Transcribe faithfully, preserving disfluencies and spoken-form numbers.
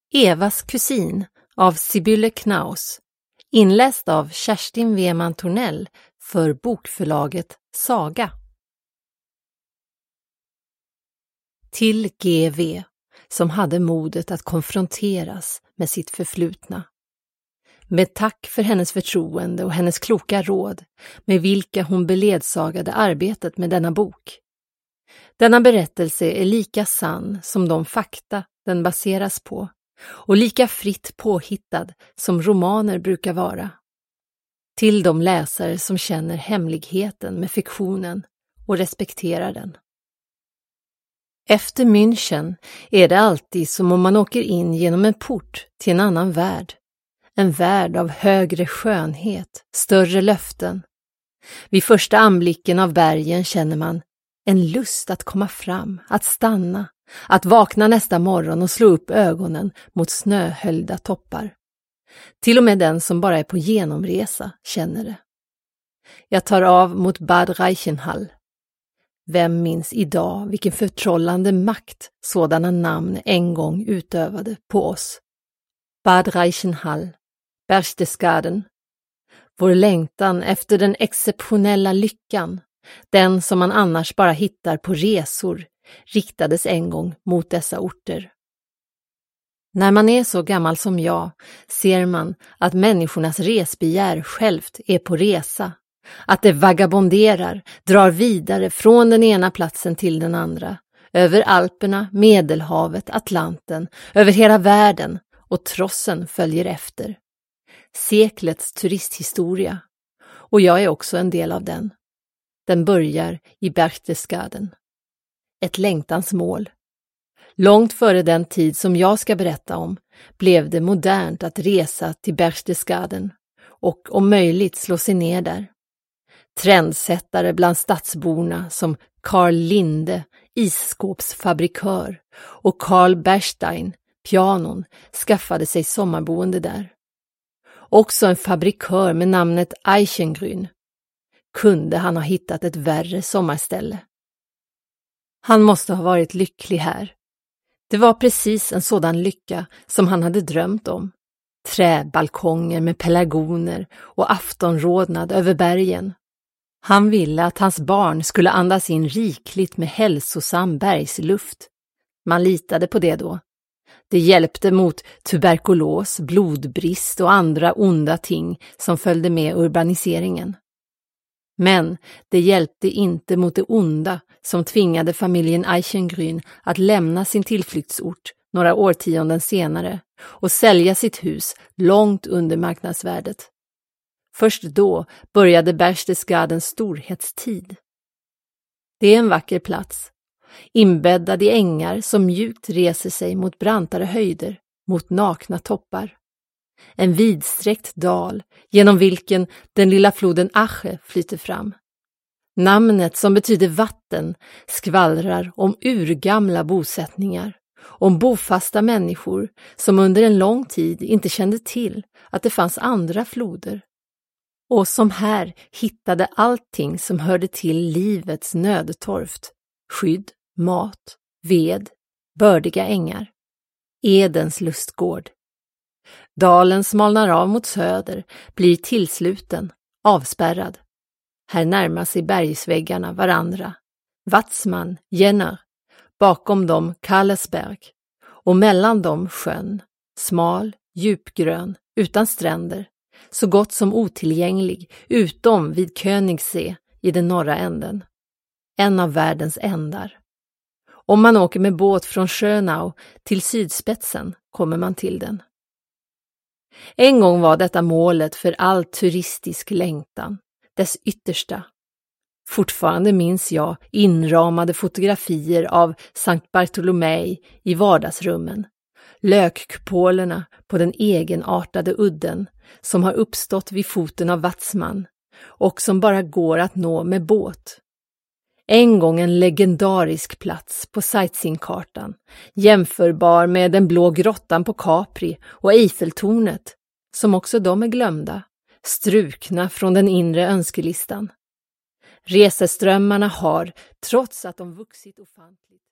Evas kusin av Sibylle Knaus, inläst av Kerstin Weman Tornell för bokförlaget Saga. Till G V, som hade modet att konfronteras med sitt förflutna. Med tack för hennes förtroende och hennes kloka råd, med vilka hon beledsagade arbetet med denna bok. Denna berättelse är lika sann som de fakta den baseras på, och lika fritt påhittad som romaner brukar vara. Till de läsare som känner hemligheten med fiktionen och respekterar den. Efter München är det alltid som om man åker in genom en port till en annan värld. En värld av högre skönhet, större löften. Vid första anblicken av bergen känner man en lust att komma fram, att stanna, att vakna nästa morgon och slå upp ögonen mot snöhöljda toppar. Till och med den som bara är på genomresa känner det. Jag tar av mot Bad Reichenhall. Vem minns idag vilken förtrollande makt sådana namn en gång utövade på oss? Bad Reichenhall, Berchtesgaden. Vår längtan efter den exceptionella lyckan, den som man annars bara hittar på resor, riktades en gång mot dessa orter. När man är så gammal som jag ser man att människornas resbegär självt är på resa, att det vagabonderar, drar vidare från den ena platsen till den andra, över Alperna, Medelhavet, Atlanten, över hela världen, och trossen följer efter. Seklets turisthistoria, och jag är också en del av den. Den börjar i Berchtesgaden. Ett längtans mål. Långt före den tid som jag ska berätta om blev det modernt att resa till Berchtesgaden och om möjligt slå sig ner där. Trendsättare bland stadsborna som Carl Linde, isskåpsfabrikör, och Carl Bernstein, pianon, skaffade sig sommarboende där. Också en fabrikör med namnet Eichengrün. Kunde han ha hittat ett värre sommarställe? Han måste ha varit lycklig här. Det var precis en sådan lycka som han hade drömt om. Träbalkonger med pelargoner och aftonrodnad över bergen. Han ville att hans barn skulle andas in rikligt med hälsosam bergsluft. Man litade på det då. Det hjälpte mot tuberkulos, blodbrist och andra onda ting som följde med urbaniseringen. Men det hjälpte inte mot det onda som tvingade familjen Eichengrün att lämna sin tillflyktsort några årtionden senare och sälja sitt hus långt under marknadsvärdet. Först då började Berchtesgadens storhetstid. Det är en vacker plats, inbäddad i ängar som mjukt reser sig mot brantare höjder, mot nakna toppar. En vidsträckt dal genom vilken den lilla floden Ache flyter fram. Namnet som betyder vatten skvallrar om urgamla bosättningar, om bofasta människor som under en lång tid inte kände till att det fanns andra floder. Och som här hittade allting som hörde till livets nödtorft, skydd, mat, ved, bördiga ängar. Edens lustgård. Dalen smalnar av mot söder, blir tillsluten, avspärrad. Här närmar sig bergsväggarna varandra. Watzmann, Jenner, bakom dem Kallesberg, och mellan dem sjön, smal, djupgrön, utan stränder, så gott som otillgänglig, utom vid Königssee i den norra änden. En av världens ändar. Om man åker med båt från Schönau till sydspetsen kommer man till den. En gång var detta målet för all turistisk längtan, dess yttersta. Fortfarande minns jag inramade fotografier av Sankt Bartolomei i vardagsrummen, lökkupolerna på den egenartade udden som har uppstått vid foten av Watzmann och som bara går att nå med båt. En gång en legendarisk plats på sightseeingkartan, jämförbar med den blå grottan på Capri och Eiffeltornet, som också de är glömda, strukna från den inre önskelistan. Reseströmmarna har, trots att de vuxit ofantligt,